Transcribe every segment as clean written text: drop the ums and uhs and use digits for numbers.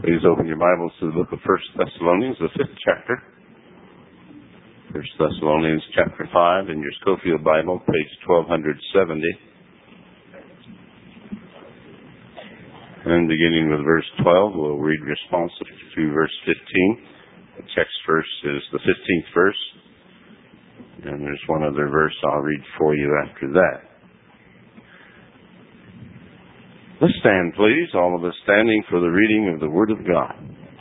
Please open your Bibles to the book of 1 Thessalonians, the 5th chapter. 1 Thessalonians chapter 5 in your Scofield Bible, page 1270. And beginning with verse 12, we'll read responsive to verse 15. The text verse is the 15th verse. And there's one other verse I'll read for you after that. Let's stand, please, all of us standing for the reading of the Word of God.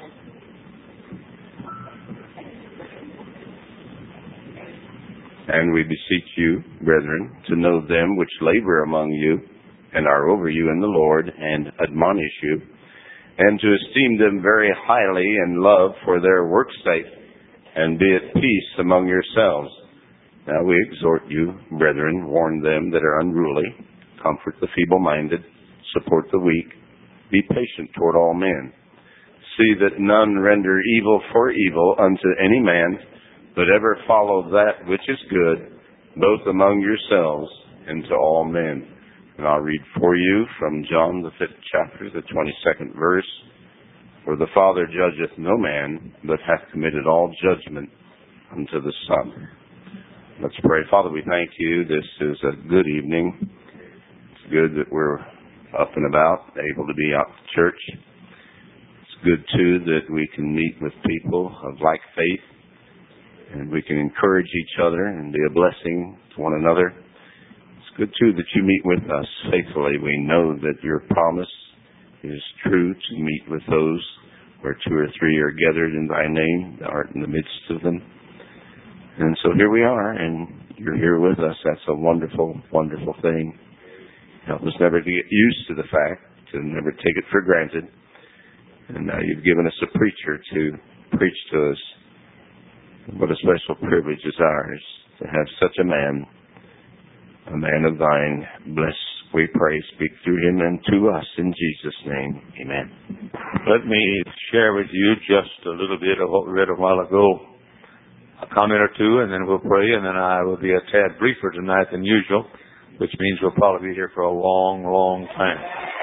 And we beseech you, brethren, to know them which labor among you, and are over you in the Lord, and admonish you, and to esteem them very highly in love for their work's sake, and be at peace among yourselves. Now we exhort you, brethren, warn them that are unruly, comfort the feeble-minded, support the weak, be patient toward all men. See that none render evil for evil unto any man, but ever follow that which is good, both among yourselves and to all men. And I'll read for you from John, the 5th chapter, the 22nd verse. For the Father judgeth no man, but hath committed all judgment unto the Son. Let's pray. Father, we thank you. This is a good evening. It's good that we're up and about, able to be out to church. It's good, too, that we can meet with people of like faith, and we can encourage each other and be a blessing to one another. It's good, too, that you meet with us faithfully. We know that your promise is true to meet with those where two or three are gathered in thy name, thou art in the midst of them. And so here we are, and you're here with us. That's a wonderful, wonderful thing. Help us never to get used to the fact, to never take it for granted. And now you've given us a preacher to preach to us. What a special privilege is ours to have such a man of thine. Bless, we pray, speak through him and to us in Jesus' name. Amen. Let me share with you just a little bit of what we read a while ago. A comment or two, and then we'll pray, and then I will be a tad briefer tonight than usual, which means we'll probably be here for a long, long time.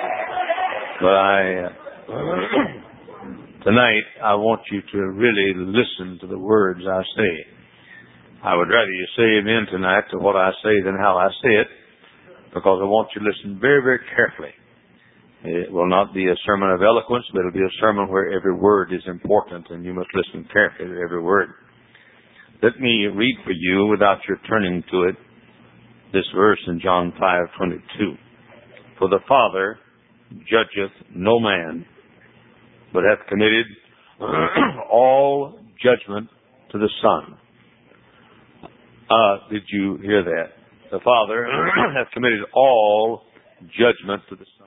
But tonight, I want you to really listen to the words I say. I would rather you say amen tonight to what I say than how I say it, because I want you to listen very, very carefully. It will not be a sermon of eloquence, but it will be a sermon where every word is important, and you must listen carefully to every word. Let me read for you, without your turning to it, this verse in John 5:22. For the Father judgeth no man, but hath committed all judgment to the Son. Did you hear that? The Father hath committed all judgment to the Son.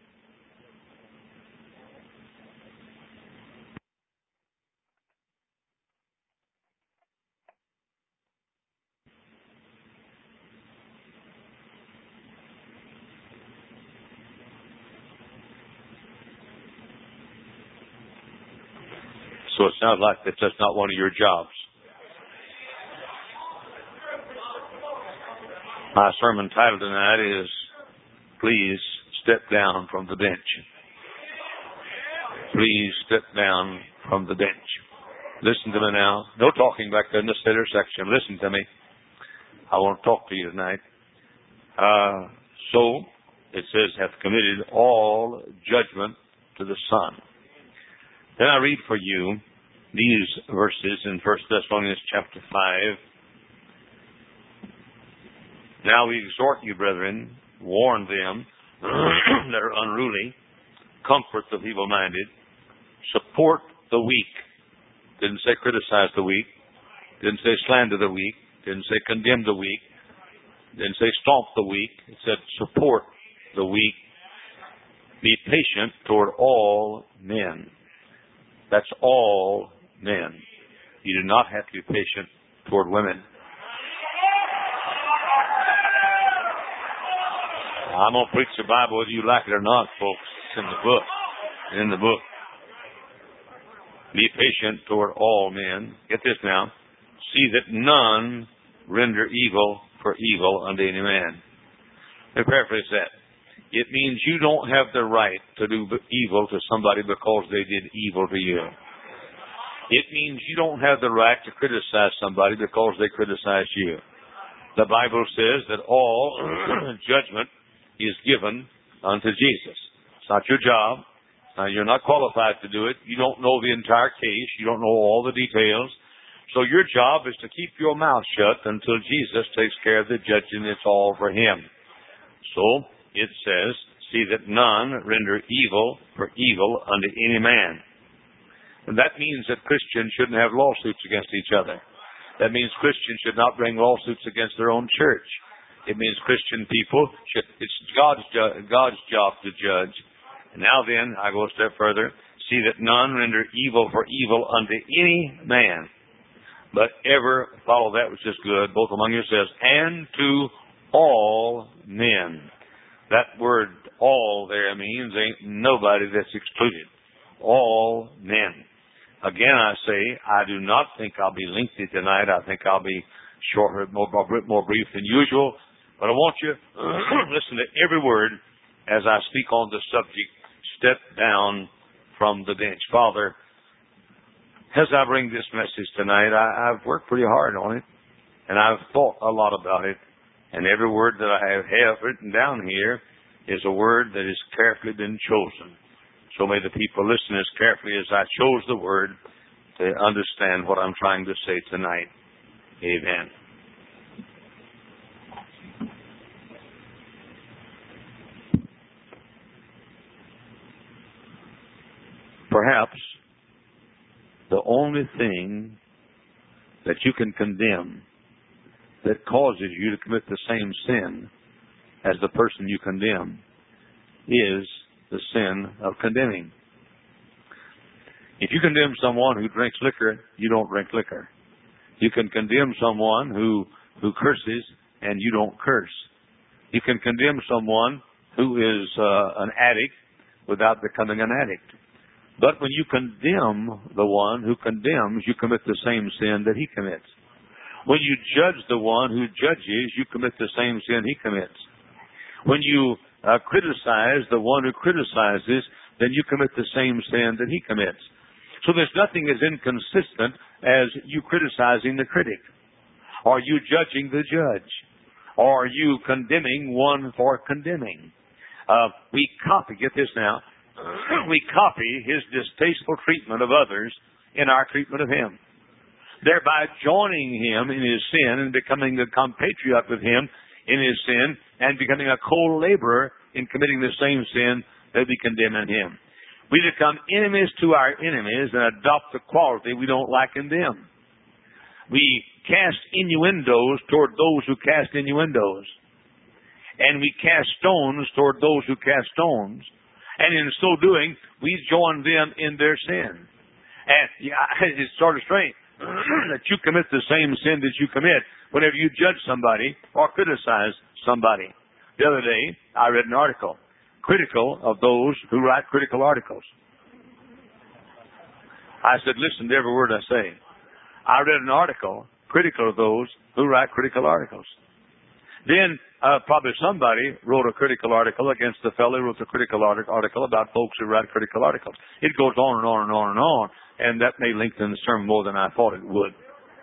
So it sounds like that's just not one of your jobs. My sermon title tonight is, Please Step Down from the Bench. Please step down from the bench. Listen to me now. No talking back there in the center section. Listen to me. I want to talk to you tonight. So, it says, hath committed all judgment to the Son. Then I read for you these verses in 1 Thessalonians chapter 5. Now we exhort you, brethren, warn them that are unruly, comfort the feeble-minded, support the weak. Didn't say criticize the weak, didn't say slander the weak, didn't say condemn the weak, didn't say stomp the weak. It said support the weak. Be patient toward all men. That's all men. You do not have to be patient toward women. I'm going to preach the Bible whether you like it or not, folks. It's in the book. In the book. Be patient toward all men. Get this now. See that none render evil for evil unto any man. Let me paraphrase that. It means you don't have the right to do evil to somebody because they did evil to you. It means you don't have the right to criticize somebody because they criticized you. The Bible says that all judgment is given unto Jesus. It's not your job. You're not qualified to do it. You don't know the entire case. You don't know all the details. So your job is to keep your mouth shut until Jesus takes care of the judging. It's all for Him. So it says, see that none render evil for evil unto any man. And that means that Christians shouldn't have lawsuits against each other. That means Christians should not bring lawsuits against their own church. It means Christian people it's God's job to judge. And now then, I go a step further. See that none render evil for evil unto any man, but ever follow that which is good, both among yourselves and to all men. That word all there means ain't nobody that's excluded. All men. Again, I say, I do not think I'll be lengthy tonight. I think I'll be shorter, more brief than usual. But I want you to listen to every word as I speak on the subject, step down from the bench. Father, as I bring this message tonight, I've worked pretty hard on it, and I've thought a lot about it. And every word that I have written down here is a word that has carefully been chosen. So may the people listen as carefully as I chose the word to understand what I'm trying to say tonight. Amen. Perhaps the only thing that you can condemn that causes you to commit the same sin as the person you condemn is the sin of condemning. If you condemn someone who drinks liquor, you don't drink liquor. You can condemn someone who curses and you don't curse. You can condemn someone who is an addict without becoming an addict. But when you condemn the one who condemns, you commit the same sin that he commits. When you judge the one who judges, you commit the same sin he commits. When you criticize the one who criticizes, then you commit the same sin that he commits. So there's nothing as inconsistent as you criticizing the critic, or you judging the judge, or you condemning one for condemning. We copy, get this now, we copy his distasteful treatment of others in our treatment of him, thereby joining him in his sin and becoming a compatriot with him in his sin and becoming a co-laborer in committing the same sin that we condemn in him. We become enemies to our enemies and adopt the quality we don't like in them. We cast innuendos toward those who cast innuendos. And we cast stones toward those who cast stones. And in so doing, we join them in their sin. And it's sort of strange that you commit the same sin that you commit whenever you judge somebody or criticize somebody. The other day, I read an article critical of those who write critical articles. I said, listen to every word I say. I read an article critical of those who write critical articles. Then probably somebody wrote a critical article against the fellow who wrote the critical article about folks who write critical articles. It goes on and on and on and on, and that may lengthen the sermon more than I thought it would.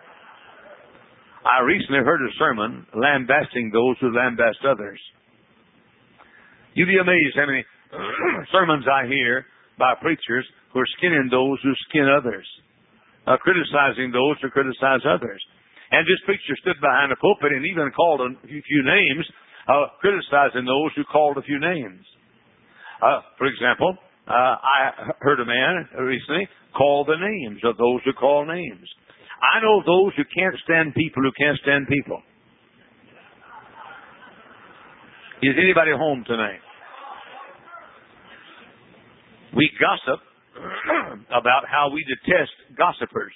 I recently heard a sermon lambasting those who lambast others. You'd be amazed how many sermons I hear by preachers who are skinning those who skin others, criticizing those who criticize others. And this preacher stood behind the pulpit and even called a few names, criticizing those who called a few names. For example, I heard a man recently call the names of those who call names. I know those who can't stand people who can't stand people. Is anybody home tonight? We gossip about how we detest gossipers.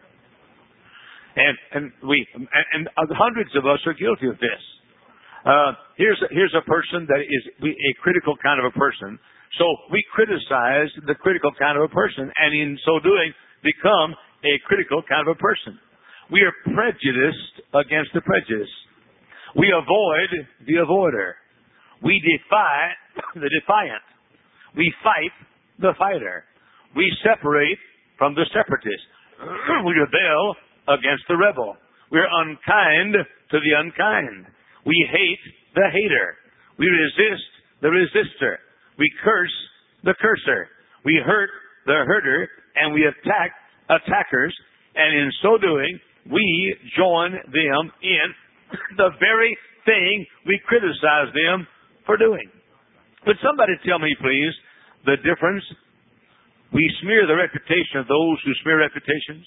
And hundreds of us are guilty of this. Here's a person that is a critical kind of a person. So we criticize the critical kind of a person, and in so doing, become a critical kind of a person. We are prejudiced against the prejudice. We avoid the avoider. We defy the defiant. We fight the fighter. We separate from the separatist. We rebel against the rebel. We're unkind to the unkind. We hate the hater. We resist the resistor. We curse the cursor. We hurt the hurter, and we attack attackers. And in so doing, we join them in the very thing we criticize them for doing. Would somebody tell me, please, the difference? We smear the reputation of those who smear reputations.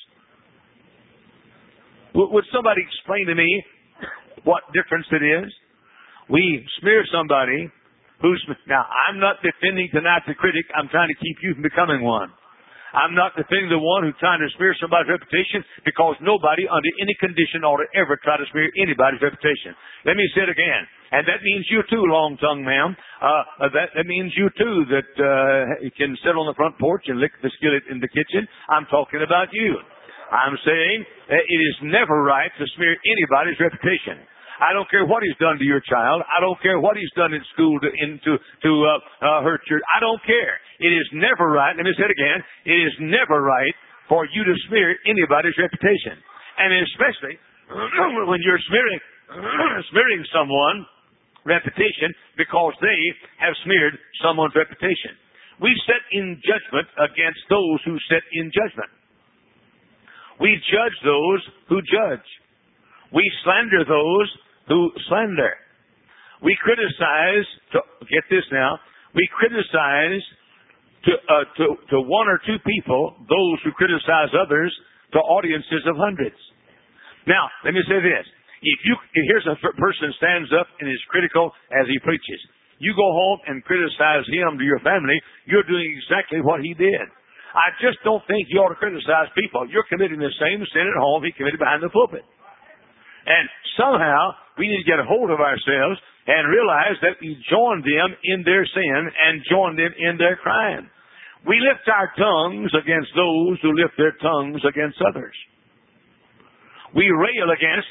Would somebody explain to me what difference it is? We smear somebody who's... Now, I'm not defending tonight the critic. I'm trying to keep you from becoming one. I'm not defending the one who's trying to smear somebody's reputation, because nobody under any condition ought to ever try to smear anybody's reputation. Let me say it again. And that means you too, long-tongued ma'am. That means you too that you can sit on the front porch and lick the skillet in the kitchen. I'm talking about you. I'm saying it is never right to smear anybody's reputation. I don't care what he's done to your child. I don't care what he's done in school to hurt your... I don't care. It is never right. Let me say it again. It is never right for you to smear anybody's reputation. And especially when you're smearing someone's reputation because they have smeared someone's reputation. We set in judgment against those who set in judgment. We judge those who judge. We slander those who slander. We criticize, get this now, we criticize to one or two people, those who criticize others, to audiences of hundreds. Now, let me say this. Here's a person stands up and is critical as he preaches. You go home and criticize him to your family, you're doing exactly what he did. I just don't think you ought to criticize people. You're committing the same sin at home he committed behind the pulpit. And somehow we need to get a hold of ourselves and realize that we join them in their sin and join them in their crime. We lift our tongues against those who lift their tongues against others. We rail against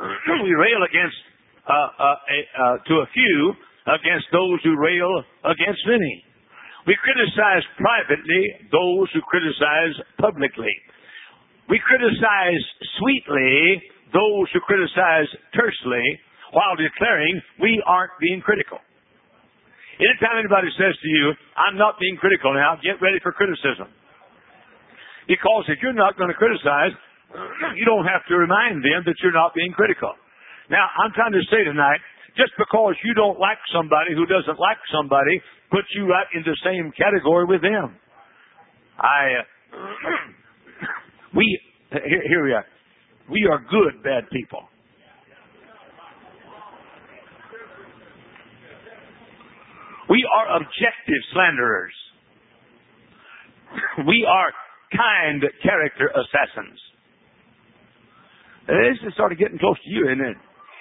to a few against those who rail against many. We criticize privately those who criticize publicly. We criticize sweetly those who criticize tersely, while declaring we aren't being critical. Anytime anybody says to you, I'm not being critical now, get ready for criticism. Because if you're not going to criticize, you don't have to remind them that you're not being critical. Now, I'm trying to say tonight, just because you don't like somebody who doesn't like somebody, puts you right in the same category with them. Here we are. We are good, bad people. We are objective slanderers. We are kind character assassins. This is sort of getting close to you, isn't it?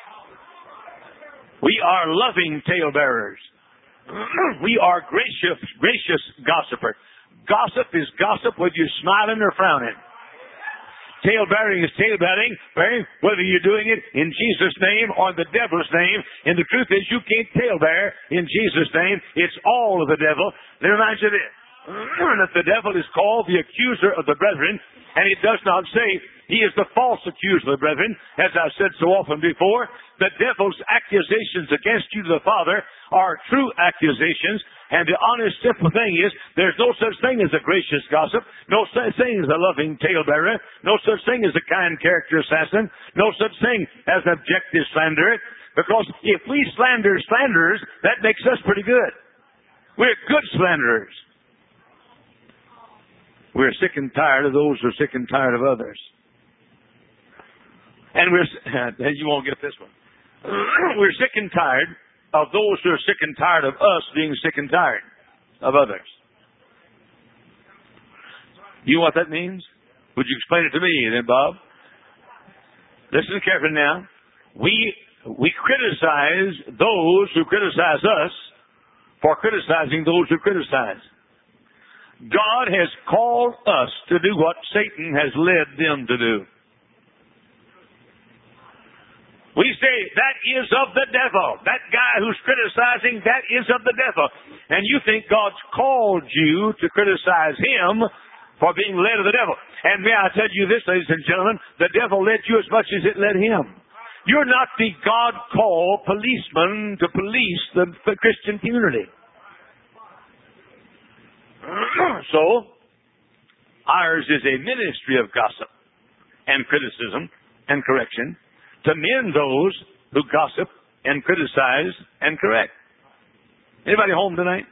We are loving talebearers. We are gracious gossiper. Gossip is gossip whether you're smiling or frowning. Tale-bearing is tale-bearing, whether you're doing it in Jesus' name or in the devil's name. And the truth is, you can't tale-bear in Jesus' name. It's all of the devil. Let me remind you this. That the devil is called the accuser of the brethren, and it does not say he is the false accuser of the brethren, as I've said so often before. The devil's accusations against you to the Father are true accusations, and the honest, simple thing is, there's no such thing as a gracious gossip, no such thing as a loving talebearer, no such thing as a kind character assassin, no such thing as an objective slanderer, because if we slander slanderers, that makes us pretty good. We're good slanderers. We're sick and tired of those who are sick and tired of others. And you won't get this one. We're sick and tired of those who are sick and tired of us being sick and tired of others. You know what that means? Would you explain it to me then, Bob? Listen carefully now. We criticize those who criticize us for criticizing those who criticize. God has called us to do what Satan has led them to do. We say, that is of the devil. That guy who's criticizing, that is of the devil. And you think God's called you to criticize him for being led of the devil. And may I tell you this, ladies and gentlemen, the devil led you as much as it led him. You're not the God-called policeman to police the Christian community. So, ours is a ministry of gossip and criticism and correction to mend those who gossip and criticize and correct. Anybody home tonight?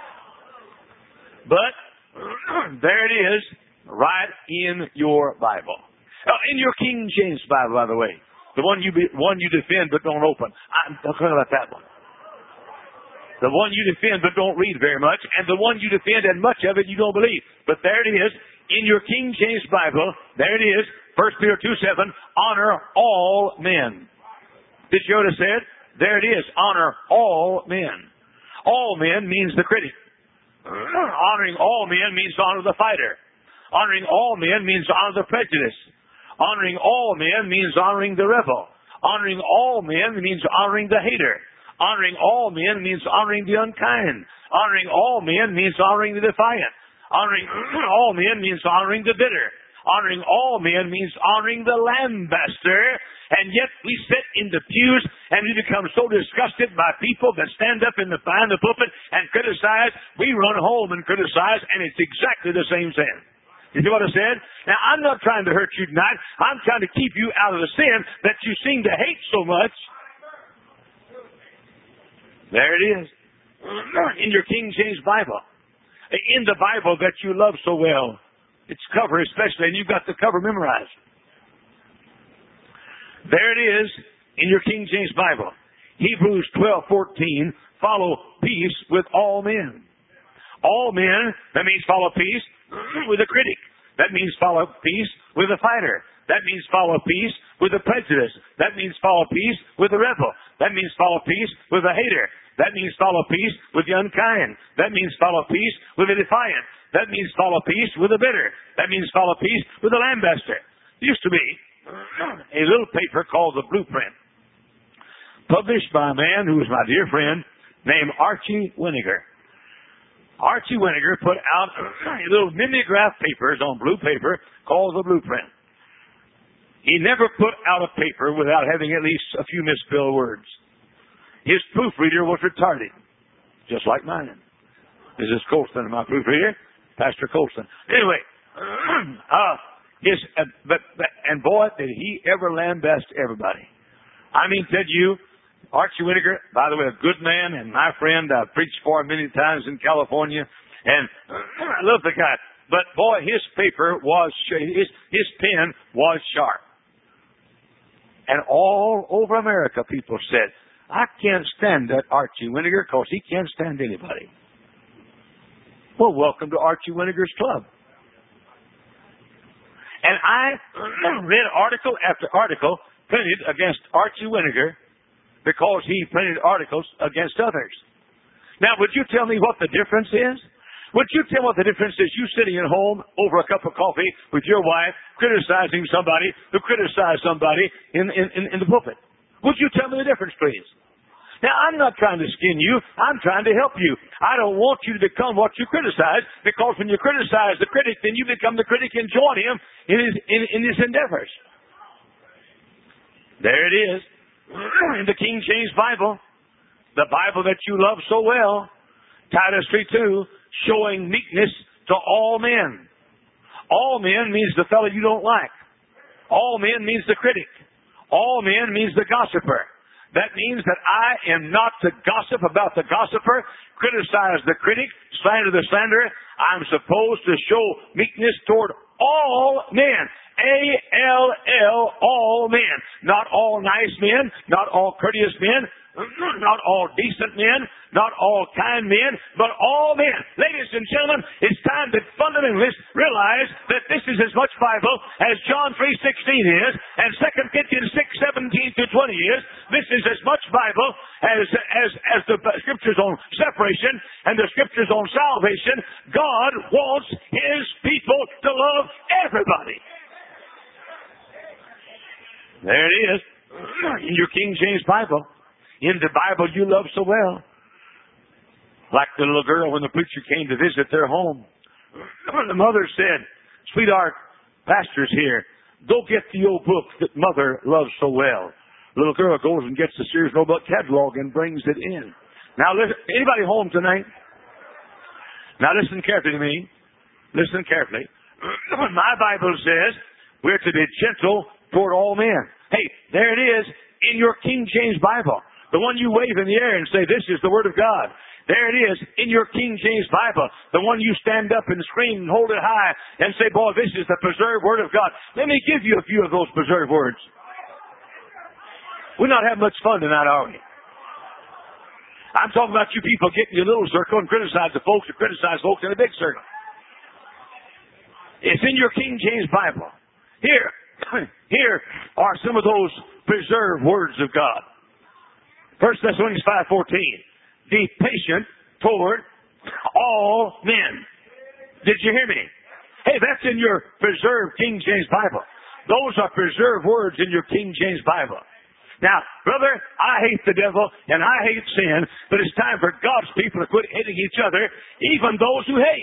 But there it is, right in your Bible. In your King James Bible, by the way. The one you defend but don't open. I'm talking about that one. The one you defend but don't read very much, and the one you defend and much of it you don't believe. But there it is, in your King James Bible, there it is, 1 Peter 2:7, honor all men. Did you notice that? There it is, honor all men. All men means the critic. Honoring all men means to honor the fighter. Honoring all men means to honor the prejudice. Honoring all men means honoring the rebel. Honoring all men means honoring the hater. Honoring all men means honoring the unkind. Honoring all men means honoring the defiant. Honoring all men means honoring the bitter. Honoring all men means honoring the lambaster. And yet we sit in the pews and we become so disgusted by people that stand up behind the pulpit and criticize. We run home and criticize, and it's exactly the same sin. You see what I said? Now, I'm not trying to hurt you tonight. I'm trying to keep you out of the sin that you seem to hate so much. There it is. In your King James Bible. In the Bible that you love so well. Its cover especially, and you've got the cover memorized. There it is in your King James Bible. Hebrews 12:14, follow peace with all men. All men, that means follow peace with a critic. That means follow peace with a fighter. That means follow peace with a prejudice. That means follow peace with a rebel. That means follow peace with a hater. That means follow peace with the unkind. That means follow peace with the defiant. That means follow peace with the bitter. That means follow peace with the lambaster. There used to be a little paper called The Blueprint, published by a man who was my dear friend named Archie Winnegar. Archie Winnegar put out little mimeograph papers on blue paper called The Blueprint. He never put out a paper without having at least a few misspelled words. His proofreader was retarded, just like mine. This is Colston, my proofreader, Pastor Colston. Anyway, and boy, did he ever lambast everybody. I mean, said you, Archie Winnegar, by the way, a good man and my friend, I've preached for him many times in California, and I love the guy. But boy, his paper was, his pen was sharp. And all over America, people said, I can't stand that Archie Winnegar because he can't stand anybody. Well, welcome to Archie Winnegar's club. And I read article after article printed against Archie Winnegar because he printed articles against others. Now, would you tell me what the difference is? Would you tell me what the difference is? You sitting at home over a cup of coffee with your wife criticizing somebody who criticized somebody in the pulpit. Would you tell me the difference, please? Now, I'm not trying to skin you. I'm trying to help you. I don't want you to become what you criticize, because when you criticize the critic, then you become the critic and join him in his endeavors. There it is. In the King James Bible, the Bible that you love so well, Titus 3:2, showing meekness to all men. All men means the fellow you don't like. All men means the critic. All men means the gossiper. That means that I am not to gossip about the gossiper, criticize the critic, slander the slanderer. I'm supposed to show meekness toward all men. A-L-L, all men. Not all nice men, not all courteous men, not all decent men, not all kind men, but all men. Ladies and gentlemen, it's time that fundamentalists realize that this is as much Bible as John 3:16 is, and 2 Corinthians 6:17 to 20 is. This is as much Bible as the scriptures on separation and the scriptures on salvation. God wants His people to love everybody. There it is. in your King James Bible, in the Bible you love so well. Like the little girl when the preacher came to visit their home. The mother said, "Sweetheart, pastor's here. Go get the old book that mother loves so well." The little girl goes and gets the Sears Roebuck catalog and brings it in. Now listen, anybody home tonight? Now listen carefully to me. Listen carefully. My Bible says we're to be gentle toward all men. Hey, there it is in your King James Bible. The one you wave in the air and say, "This is the Word of God." There it is in your King James Bible. The one you stand up and scream and hold it high and say, "Boy, this is the preserved Word of God." Let me give you a few of those preserved words. We're not having much fun tonight, are we? I'm talking about you people getting your little circle and criticize the folks who criticize folks in a big circle. It's in your King James Bible. Here are some of those preserved words of God. 1 Thessalonians 5:14. Be patient toward all men. Did you hear me? Hey, that's in your preserved King James Bible. Those are preserved words in your King James Bible. Now, brother, I hate the devil and I hate sin, but it's time for God's people to quit hating each other, even those who hate.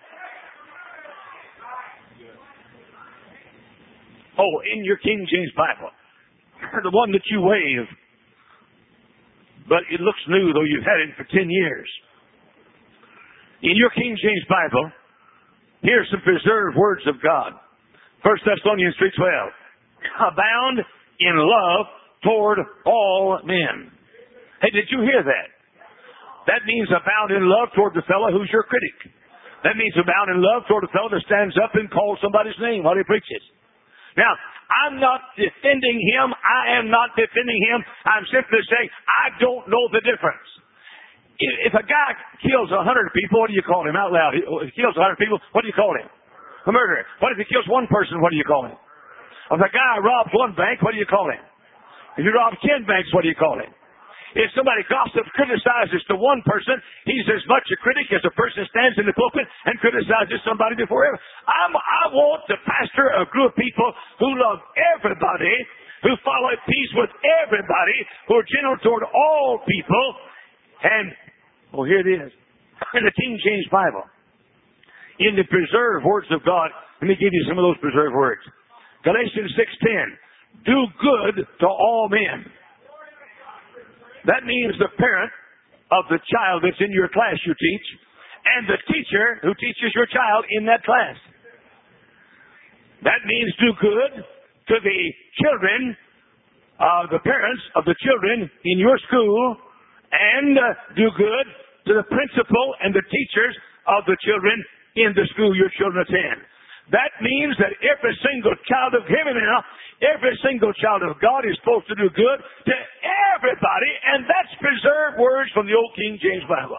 Oh, in your King James Bible, the one that you wave, but it looks new, though you've had it for 10 years. In your King James Bible, here's some preserved words of God. 1 Thessalonians 3:12. Abound in love toward all men. Hey, did you hear that? That means abound in love toward the fellow who's your critic. That means abound in love toward the fellow that stands up and calls somebody's name while he preaches. Now, I'm not defending him. I am not defending him. I'm simply saying I don't know the difference. If a guy kills 100 people, what do you call him out loud? If he kills 100 people, what do you call him? A murderer. What if he kills one person? What do you call him? If a guy robs one bank, what do you call him? If he robs 10 banks, what do you call him? If somebody gossips, criticizes to one person, he's as much a critic as a person stands in the pulpit and criticizes somebody before him. I want to pastor a group of people who love everybody, who follow peace with everybody, who are gentle toward all people. And, well, here it is. In the King James Bible, in the preserved words of God, let me give you some of those preserved words. Galatians 6:10. Do good to all men. That means the parent of the child that's in your class you teach, and the teacher who teaches your child in that class. That means do good to the children, the parents of the children in your school, and do good to the principal and the teachers of the children in the school your children attend. That means that every single child of heaven now, every single child of God is supposed to do good to everybody, and that's preserved words from the old King James Bible.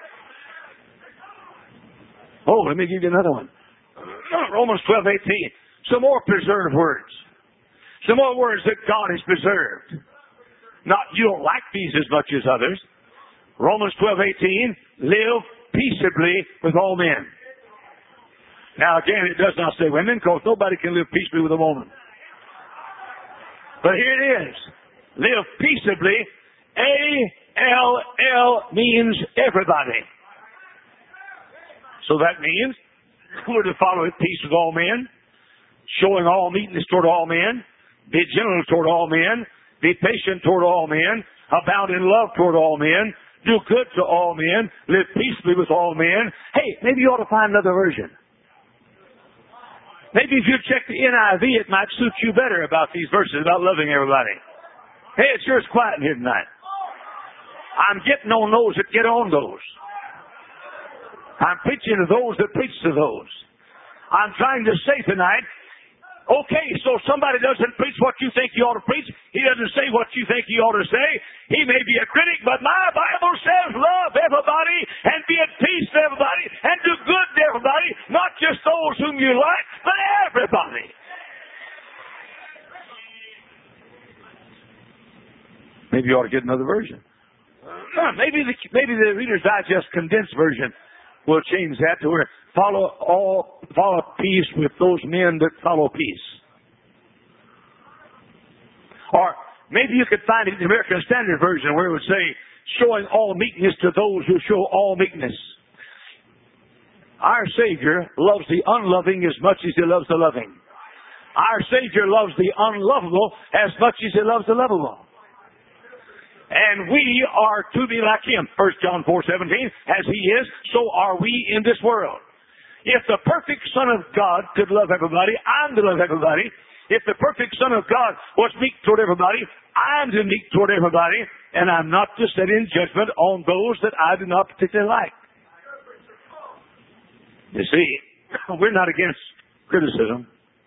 Oh, let me give you another one. Romans 12:18. Some more preserved words. Some more words that God has preserved. Not you don't like these as much as others. Romans 12:18. Live peaceably with all men. Now again, it does not say women, because nobody can live peaceably with a woman. But here it is. Live peaceably. A-L-L means everybody. So that means we're to follow at peace with all men, showing all meekness toward all men, be gentle toward all men, be patient toward all men, abound in love toward all men, do good to all men, live peaceably with all men. Hey, maybe you ought to find another version. Maybe if you check the NIV, it might suit you better about these verses about loving everybody. Hey, it's yours quiet in here tonight. I'm getting on those that get on those. I'm preaching to those that preach to those. I'm trying to say tonight, okay, so somebody doesn't preach what you think he ought to preach. He doesn't say what you think he ought to say. He may be a critic, but my Bible says love everybody and be at peace with everybody and do good to everybody, not just those whom you like, but everybody. Maybe you ought to get another version. Maybe the Reader's Digest condensed version will change that to where follow peace with those men that follow peace. Or Maybe you could find it in the American Standard Version where it would say, showing all meekness to those who show all meekness. Our Savior loves the unloving as much as He loves the loving. Our Savior loves the unlovable as much as He loves the lovable. And we are to be like Him. 1 John 4:17, as He is, so are we in this world. If the perfect Son of God could love everybody, I'm to love everybody. If the perfect Son of God was meek toward everybody, I'm to meek toward everybody. And I'm not to set in judgment on those that I do not particularly like. You see, we're not against criticism,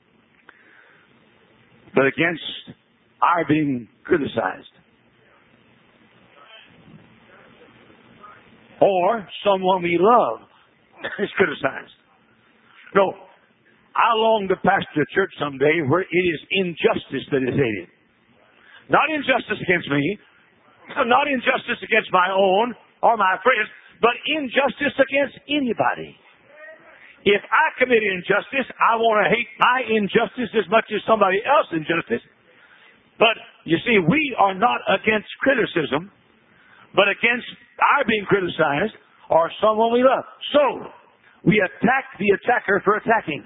but against our being criticized. Or someone we love is criticized. No, I long to pastor a church someday where it is injustice that is hated. Not injustice against me, not injustice against my own or my friends, but injustice against anybody. If I commit injustice, I want to hate my injustice as much as somebody else's injustice. But, you see, we are not against criticism, but against our being criticized or someone we love. So, we attack the attacker for attacking.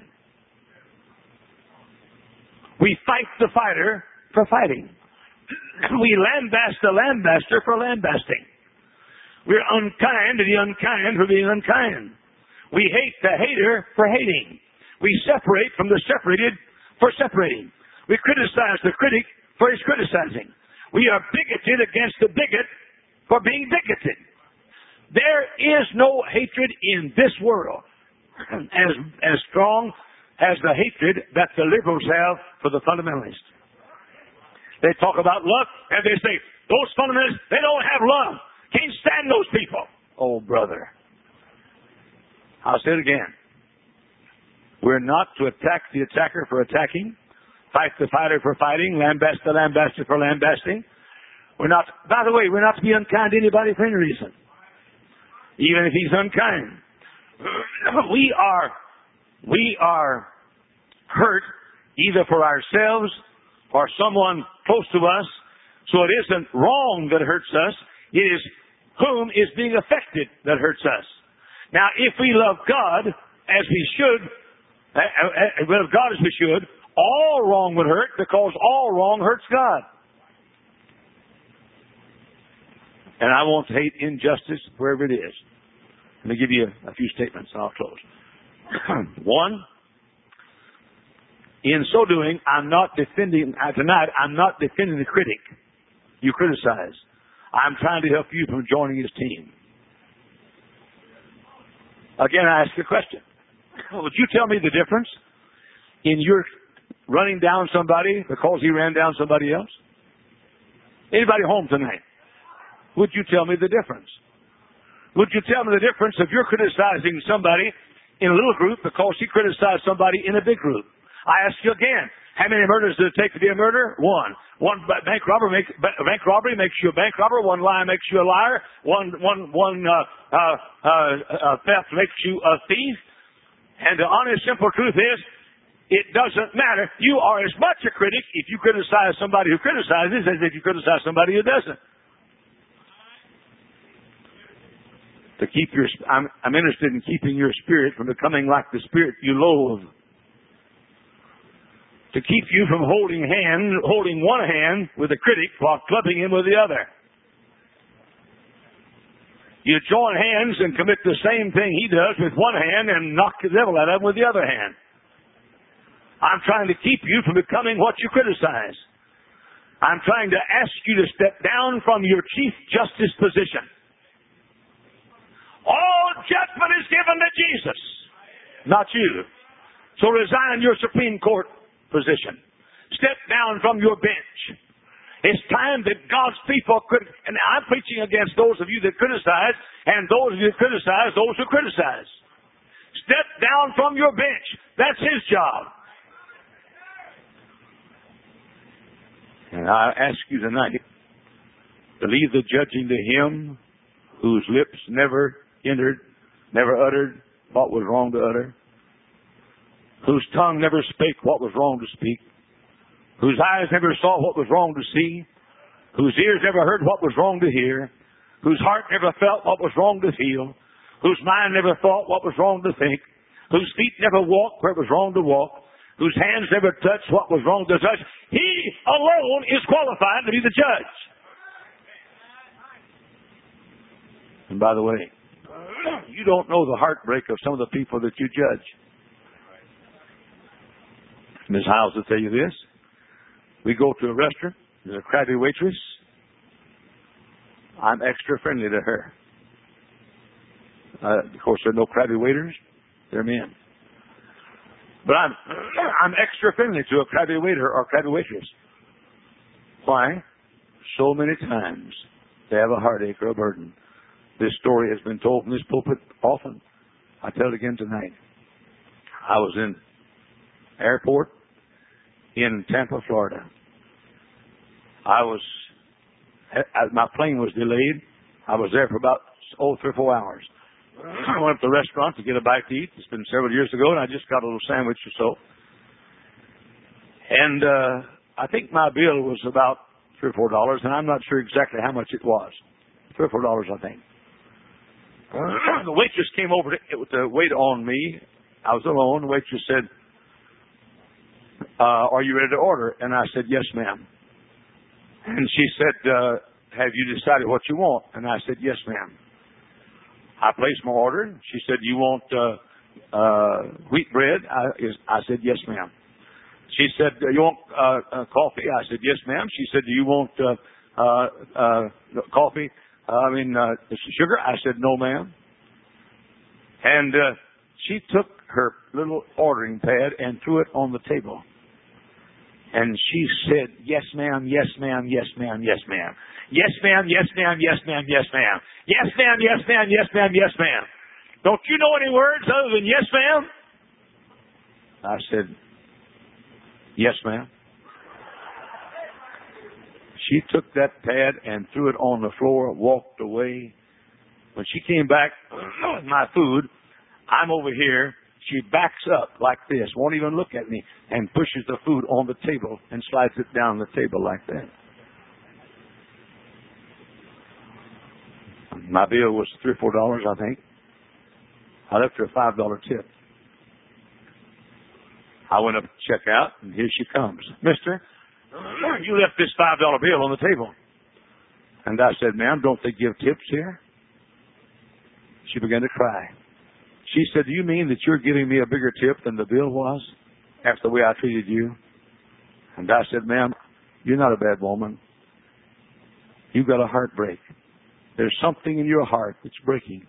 We fight the fighter for fighting. We lambast the lambaster for lambasting. We're unkind to the unkind for being unkind. We hate the hater for hating. We separate from the separated for separating. We criticize the critic for his criticizing. We are bigoted against the bigot for being bigoted. There is no hatred in this world as strong as the hatred that the liberals have for the fundamentalists. They talk about love, and they say, those fundamentalists, they don't have love. Can't stand those people. Oh, brother. I'll say it again. We're not to attack the attacker for attacking, fight the fighter for fighting, lambast the lambaster for lambasting. We're not, by the way, we're not to be unkind to anybody for any reason. Even if he's unkind. We are hurt either for ourselves or someone close to us. So it isn't wrong that hurts us. It is whom is being affected that hurts us. Now, if we love God as we should, love God as we should, all wrong would hurt because all wrong hurts God. And I won't hate injustice wherever it is. Let me give you a few statements and I'll close. One, in so doing, I'm not defending the critic you criticize. I'm trying to help you from joining his team. Again, I ask you a question. Would you tell me the difference in your running down somebody because he ran down somebody else? Anybody home tonight? Would you tell me the difference? Would you tell me the difference if you're criticizing somebody in a little group because he criticized somebody in a big group? I ask you again, how many murders does it take to be a murderer? One. One bank robbery makes you a bank robber. One lie makes you a liar. One theft makes you a thief. And the honest, simple truth is, it doesn't matter. You are as much a critic if you criticize somebody who criticizes as if you criticize somebody who doesn't. I'm interested in keeping your spirit from becoming like the spirit you loathe. To keep you from holding one hand with a critic while clubbing him with the other. You join hands and commit the same thing he does with one hand and knock the devil out of him with the other hand. I'm trying to keep you from becoming what you criticize. I'm trying to ask you to step down from your Chief Justice position. All judgment is given to Jesus, not you. So resign your Supreme Court position. Step down from your bench. It's time that God's people and I'm preaching against those of you that criticize and those of you that criticize those who criticize. Step down from your bench. That's His job. And I ask you tonight to leave the judging to Him whose lips never uttered what was wrong to utter, whose tongue never spake what was wrong to speak, whose eyes never saw what was wrong to see, whose ears never heard what was wrong to hear, whose heart never felt what was wrong to feel, whose mind never thought what was wrong to think, whose feet never walked where it was wrong to walk, whose hands never touched what was wrong to touch. He alone is qualified to be the judge. And by the way, you don't know the heartbreak of some of the people that you judge. Ms. Hiles will tell you this. We go to a restaurant, there's a crabby waitress. I'm extra friendly to her. Of course, there are no crabby waiters. They're men. But I'm extra friendly to a crabby waiter or crabby waitress. Why? So many times they have a heartache or a burden. This story has been told from this pulpit often. I tell it again tonight. I was in airport in Tampa, Florida. My plane was delayed. I was there for about 3 or 4 hours. I went up to the restaurant to get a bite to eat. It's been several years ago, and I just got a little sandwich or so. And I think my bill was about $3 or $4, and I'm not sure exactly how much it was. $3 or $4, I think. The waitress came over to wait on me. I was alone. The waitress said, are you ready to order? And I said, yes, ma'am. And she said, have you decided what you want? And I said, yes, ma'am. I placed my order. She said, you want wheat bread? I said, yes, ma'am. She said, you want coffee? I said, yes, ma'am. She said, do you want coffee? Sugar? I said, no, ma'am. And she took her little ordering pad and threw it on the table. And she said, yes, ma'am, yes, ma'am, yes, ma'am, yes, ma'am. Yes, ma'am, yes, ma'am, yes, ma'am, yes, ma'am. Yes, ma'am, yes, ma'am, yes, ma'am, yes, ma'am. Don't you know any words other than yes, ma'am? I said, yes, ma'am. She took that pad and threw it on the floor, walked away. When she came back with my food, I'm over here. She backs up like this, won't even look at me, and pushes the food on the table and slides it down the table like that. My bill was $3 or $4, I think. I left her a $5 tip. I went up to check out, and here she comes. Mister, you left this $5 bill on the table. And I said, ma'am, don't they give tips here? She began to cry. She said, do you mean that you're giving me a bigger tip than the bill was after the way I treated you? And I said, ma'am, you're not a bad woman. You've got a heartbreak. There's something in your heart that's breaking.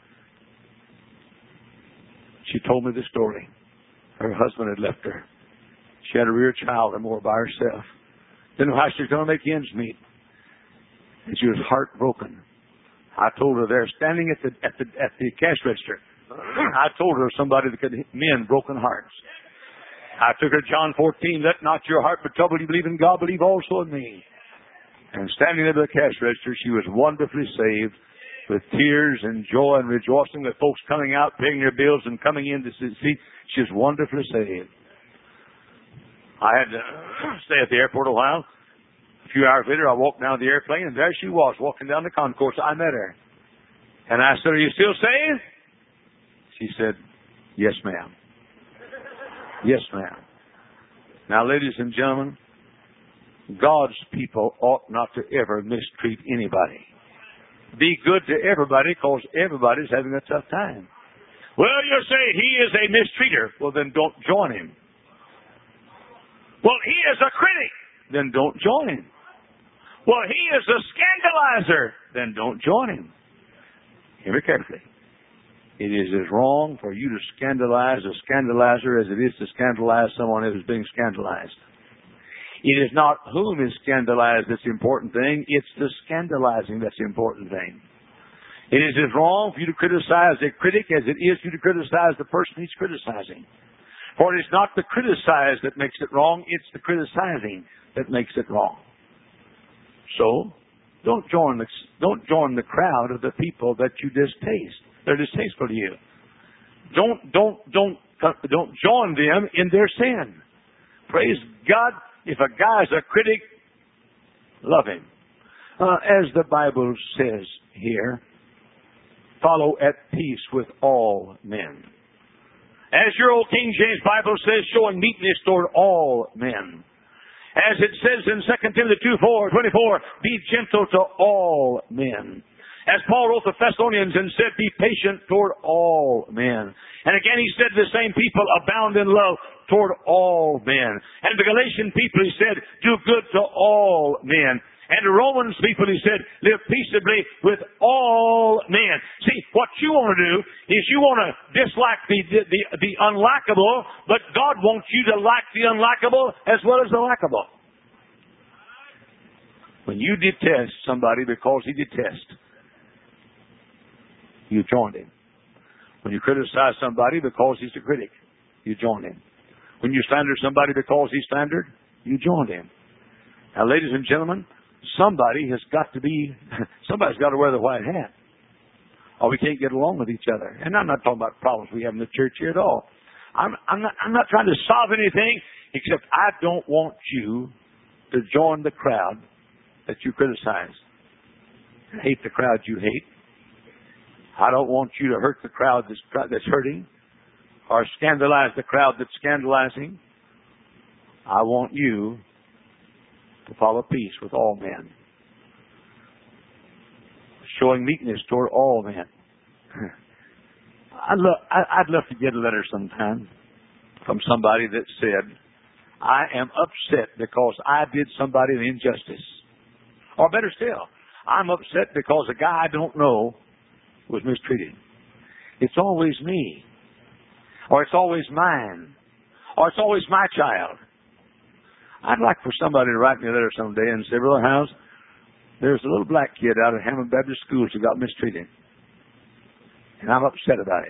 She told me the story. Her husband had left her. She had a rear child and more by herself. Didn't know how she was going to make ends meet. And she was heartbroken. I told her there, standing at the cash register, I told her somebody that could mend broken hearts. I took her to John 14, let not your heart be troubled, you believe in God, believe also in me. And standing there at the cash register, she was wonderfully saved with tears and joy and rejoicing with folks coming out, paying their bills and coming in to see. She was wonderfully saved. I had to stay at the airport a while. A few hours later, I walked down the airplane, and there she was, walking down the concourse. I met her. And I said, are you still saved? She said, yes, ma'am. Yes, ma'am. Now, ladies and gentlemen, God's people ought not to ever mistreat anybody. Be good to everybody because everybody's having a tough time. Well, you say he is a mistreater. Well, then don't join him. Well, he is a critic. Then don't join him. Well, he is a scandalizer. Then don't join him. Hear me carefully. It is as wrong for you to scandalize a scandalizer as it is to scandalize someone who is being scandalized. It is not whom is scandalized that's the important thing. It's the scandalizing that's the important thing. It is as wrong for you to criticize a critic as it is for you to criticize the person he's criticizing. For it is not the criticize that makes it wrong. It's the criticizing that makes it wrong. So, don't join the crowd of the people that you distaste. They're distasteful to you. Don't join them in their sin. Praise God. If a guy's a critic, love him. As the Bible says here, follow at peace with all men. As your old King James Bible says, showing meekness toward all men. As it says in 2 Timothy 2:24, be gentle to all men. As Paul wrote the Thessalonians and said, be patient toward all men. And again he said to the same people, abound in love toward all men. And the Galatian people he said, do good to all men. And the Romans people he said, live peaceably with all men. See, what you want to do is you want to dislike the unlikable, but God wants you to like the unlikable as well as the likable. When you detest somebody because he detests, you join him. When you criticize somebody because he's a critic, you join him. When you slander somebody because he's slandered, you join him. Now, ladies and gentlemen, somebody's got to wear the white hat, or we can't get along with each other. And I'm not talking about problems we have in the church here at all. I'm not trying to solve anything, except I don't want you to join the crowd that you criticize and hate the crowd you hate. I don't want you to hurt the crowd that's hurting, or scandalize the crowd that's scandalizing. I want you to follow peace with all men, showing meekness toward all men. I'd love to get a letter sometime from somebody that said, I am upset because I did somebody an injustice. Or better still, I'm upset because a guy I don't know was mistreated. It's always me. Or it's always mine. Or it's always my child. I'd like for somebody to write me a letter someday and say, Brother Howes, there's a little black kid out at Hammond Baptist Schools who got mistreated. And I'm upset about it.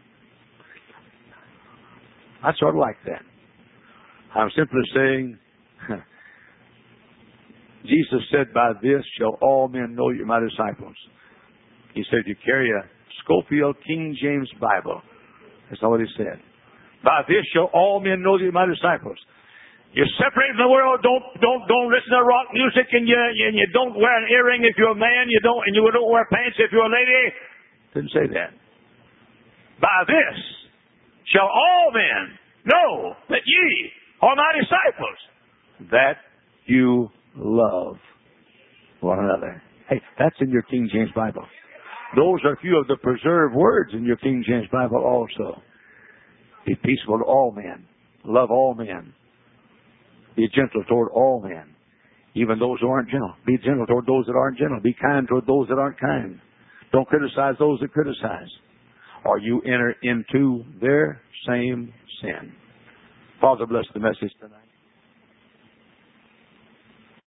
I sort of like that. I'm simply saying, Jesus said, by this shall all men know you're my disciples. He said, you carry a Scofield King James Bible. That's not what he said. By this shall all men know that you're my disciples. You're separated from the world. Don't listen to rock music, and you don't wear an earring if you're a man. You don't wear pants if you're a lady. Didn't say that. By this shall all men know that ye are my disciples, that you love one another. Hey, that's in your King James Bible. Those are a few of the preserved words in your King James Bible also. Be peaceable to all men. Love all men. Be gentle toward all men, even those who aren't gentle. Be gentle toward those that aren't gentle. Be kind toward those that aren't kind. Don't criticize those that criticize, or you enter into their same sin. Father, bless the message tonight.